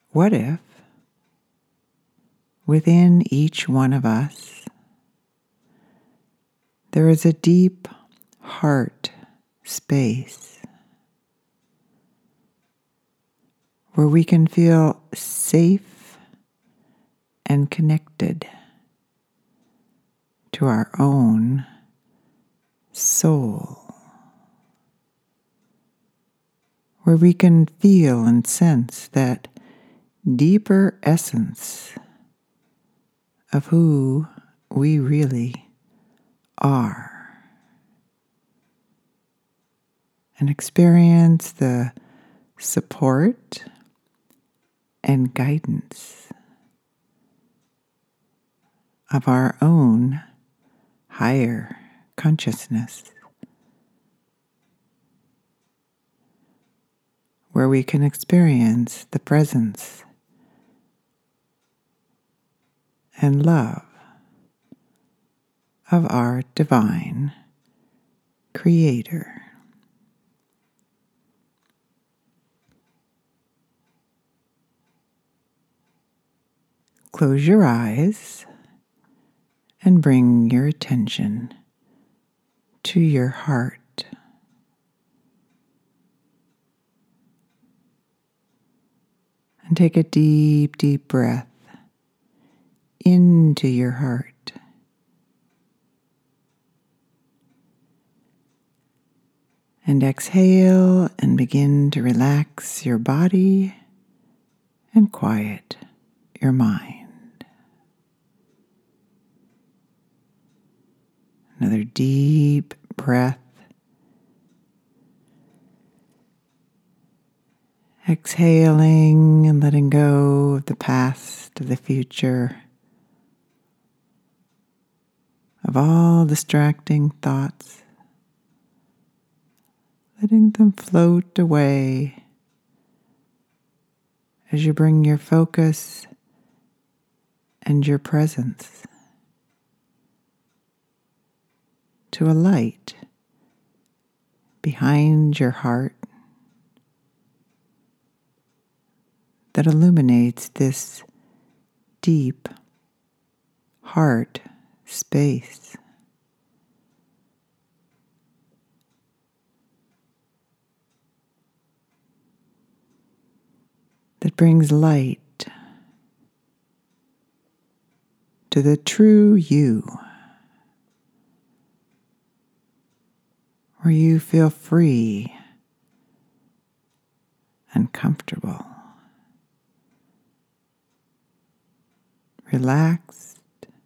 What if within each one of us there is a deep heart space where we can feel safe and connected to our own soul, where we can feel and sense that deeper essence of who we really are, and experience the support and guidance of our own higher consciousness, where we can experience the presence and love of our divine Creator. Close your eyes and bring your attention to your heart. And take a deep, deep breath into your heart. And exhale and begin to relax your body and quiet your mind. Another deep breath. Exhaling and letting go of the past, of the future, of all distracting thoughts. Letting them float away as you bring your focus and your presence to a light behind your heart that illuminates this deep heart space. That brings light to the true you, where you feel free and comfortable, relaxed,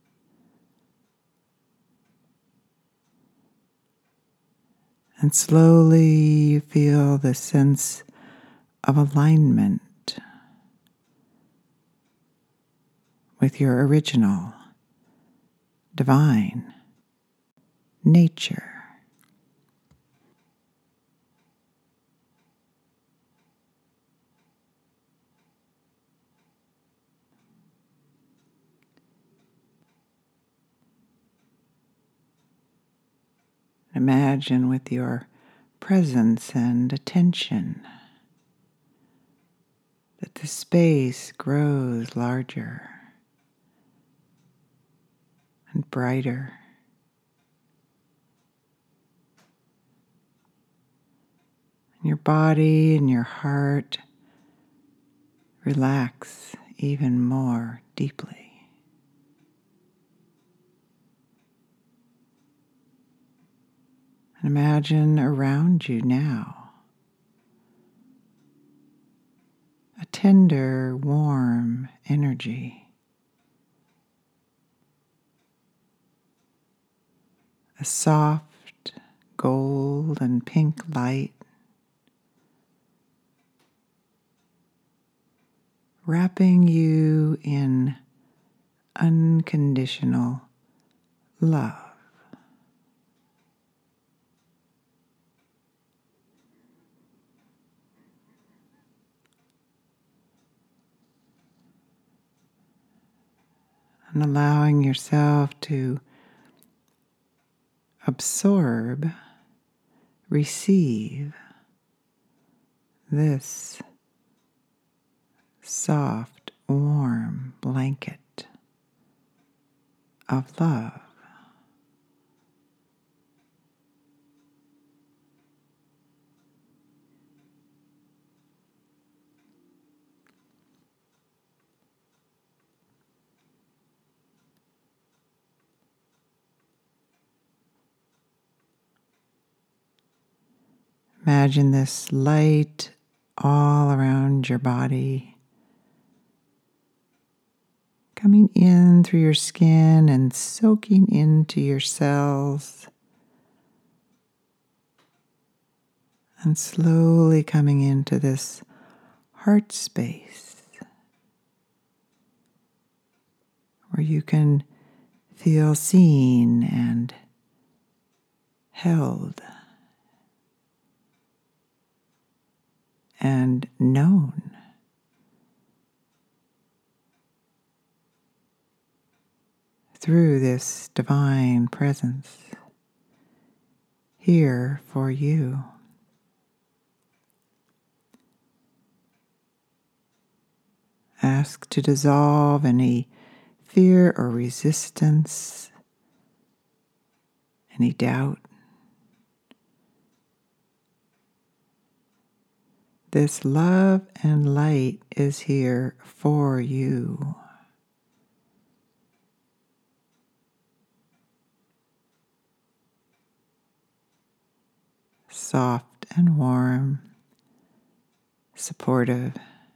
and slowly you feel the sense of alignment with your original divine nature. Imagine with your presence and attention that the space grows larger and brighter. And your body and your heart relax even more deeply. And imagine around you now a tender, warm energy, a soft gold and pink light wrapping you in unconditional love. And allowing yourself to absorb, receive this soft, warm blanket of love. Imagine this light all around your body, coming in through your skin and soaking into your cells, and slowly coming into this heart space where you can feel seen and held and known. Through this divine presence here for you. Ask to dissolve any fear or resistance, any doubt. This love and light is here for you. Soft and warm, supportive,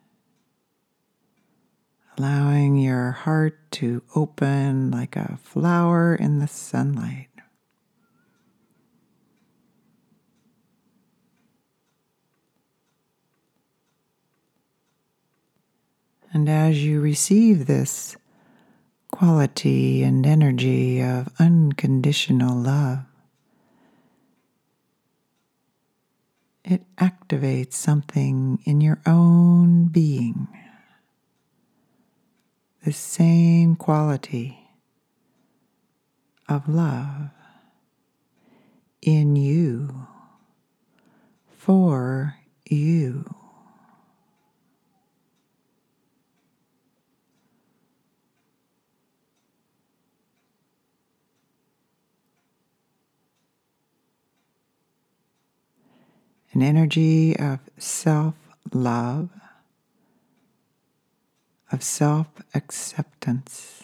allowing your heart to open like a flower in the sunlight. And as you receive this quality and energy of unconditional love, it activates something in your own being. The same quality of love in you, for you. An energy of self-love, of self-acceptance.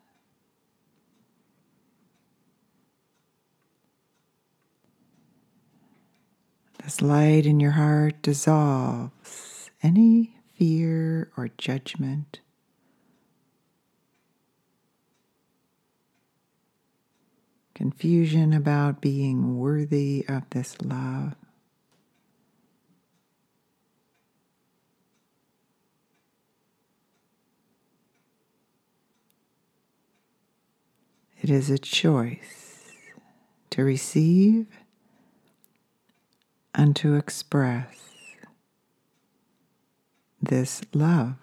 This light in your heart dissolves any fear or judgment, confusion about being worthy of this love. It is a choice to receive and to express this love.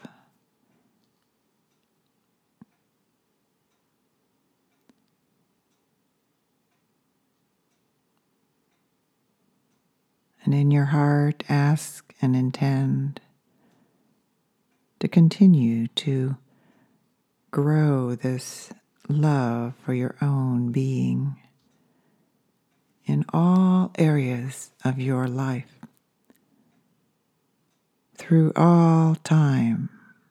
And in your heart, ask and intend to continue to grow this love for your own being in all areas of your life, through all time.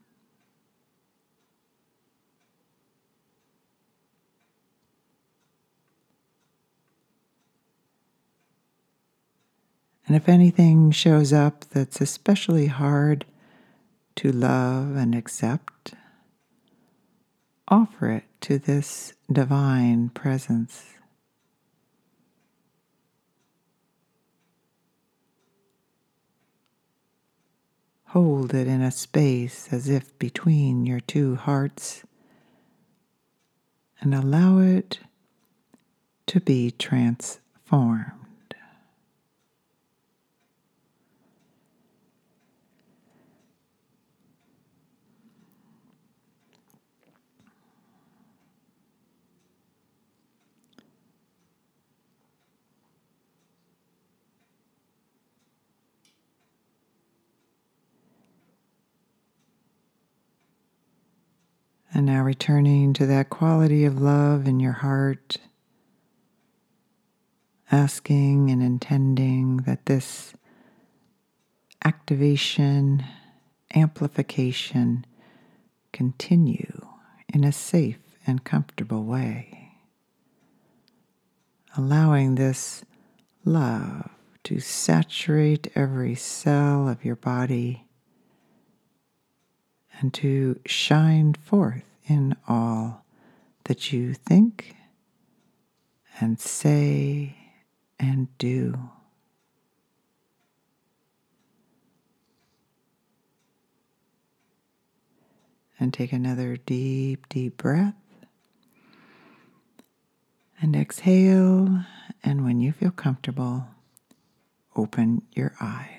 And if anything shows up that's especially hard to love and accept, offer it to this divine presence. Hold it in a space as if between your two hearts, and allow it to be transformed. And now returning to that quality of love in your heart, asking and intending that this activation, amplification continue in a safe and comfortable way. Allowing this love to saturate every cell of your body and to shine forth in all that you think and say and do. And take another deep, deep breath. And exhale. And when you feel comfortable, open your eyes.